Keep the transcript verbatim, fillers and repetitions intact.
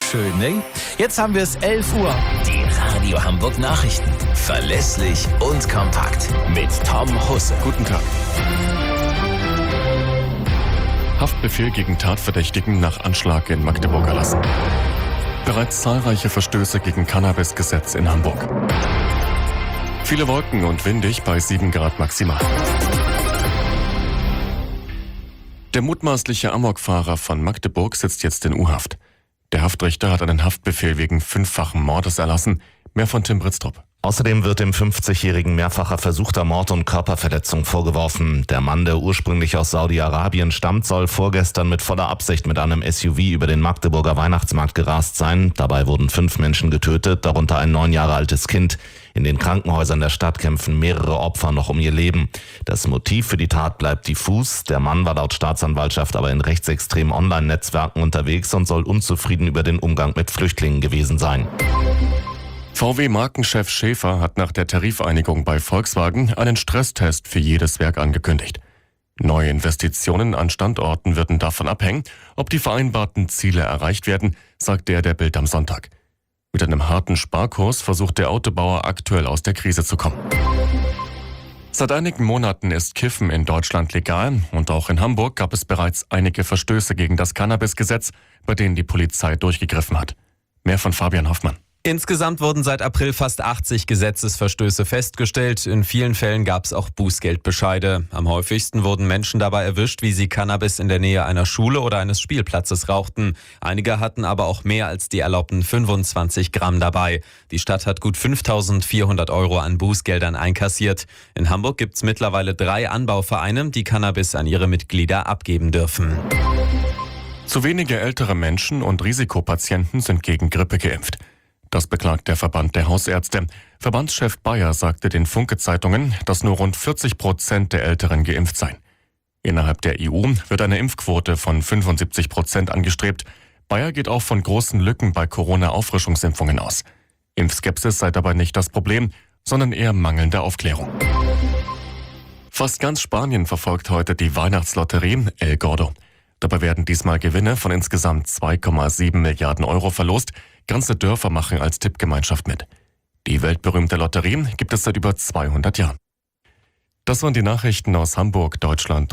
schön, ne? Jetzt haben wir es elf Uhr. Die Radio Hamburg Nachrichten. Verlässlich und kompakt. Mit Tom Husse. Guten Tag. Haftbefehl gegen Tatverdächtigen nach Anschlag in Magdeburg erlassen. Bereits zahlreiche Verstöße gegen Cannabis-Gesetz in Hamburg. Viele Wolken und windig bei sieben Grad maximal. Der mutmaßliche Amokfahrer von Magdeburg sitzt jetzt in U-Haft. Der Haftrichter hat einen Haftbefehl wegen fünffachen Mordes erlassen. Mehr von Tim Britztrup. Außerdem wird dem fünfzigjährigen mehrfacher versuchter Mord und Körperverletzung vorgeworfen. Der Mann, der ursprünglich aus Saudi-Arabien stammt, soll vorgestern mit voller Absicht mit einem S U V über den Magdeburger Weihnachtsmarkt gerast sein. Dabei wurden fünf Menschen getötet, darunter ein neun Jahre altes Kind. In den Krankenhäusern der Stadt kämpfen mehrere Opfer noch um ihr Leben. Das Motiv für die Tat bleibt diffus. Der Mann war laut Staatsanwaltschaft aber in rechtsextremen Online-Netzwerken unterwegs und soll unzufrieden über den Umgang mit Flüchtlingen gewesen sein. V W-Markenchef Schäfer hat nach der Tarifeinigung bei Volkswagen einen Stresstest für jedes Werk angekündigt. Neue Investitionen an Standorten würden davon abhängen, ob die vereinbarten Ziele erreicht werden, sagte er der Bild am Sonntag. Mit einem harten Sparkurs versucht der Autobauer aktuell aus der Krise zu kommen. Seit einigen Monaten ist Kiffen in Deutschland legal und auch in Hamburg gab es bereits einige Verstöße gegen das Cannabis-Gesetz, bei denen die Polizei durchgegriffen hat. Mehr von Fabian Hoffmann. Insgesamt wurden seit April fast achtzig Gesetzesverstöße festgestellt. In vielen Fällen gab es auch Bußgeldbescheide. Am häufigsten wurden Menschen dabei erwischt, wie sie Cannabis in der Nähe einer Schule oder eines Spielplatzes rauchten. Einige hatten aber auch mehr als die erlaubten fünfundzwanzig Gramm dabei. Die Stadt hat gut fünftausendvierhundert Euro an Bußgeldern einkassiert. In Hamburg gibt es mittlerweile drei Anbauvereine, die Cannabis an ihre Mitglieder abgeben dürfen. Zu wenige ältere Menschen und Risikopatienten sind gegen Grippe geimpft. Das beklagt der Verband der Hausärzte. Verbandschef Bayer sagte den Funke-Zeitungen, dass nur rund vierzig Prozent der Älteren geimpft seien. Innerhalb der E U wird eine Impfquote von fünfundsiebzig Prozent angestrebt. Bayer geht auch von großen Lücken bei Corona-Auffrischungsimpfungen aus. Impfskepsis sei dabei nicht das Problem, sondern eher mangelnde Aufklärung. Fast ganz Spanien verfolgt heute die Weihnachtslotterie El Gordo. Dabei werden diesmal Gewinne von insgesamt zwei Komma sieben Milliarden Euro verlost. Ganze Dörfer machen als Tippgemeinschaft mit. Die weltberühmte Lotterie gibt es seit über zweihundert Jahren. Das waren die Nachrichten aus Hamburg, Deutschland.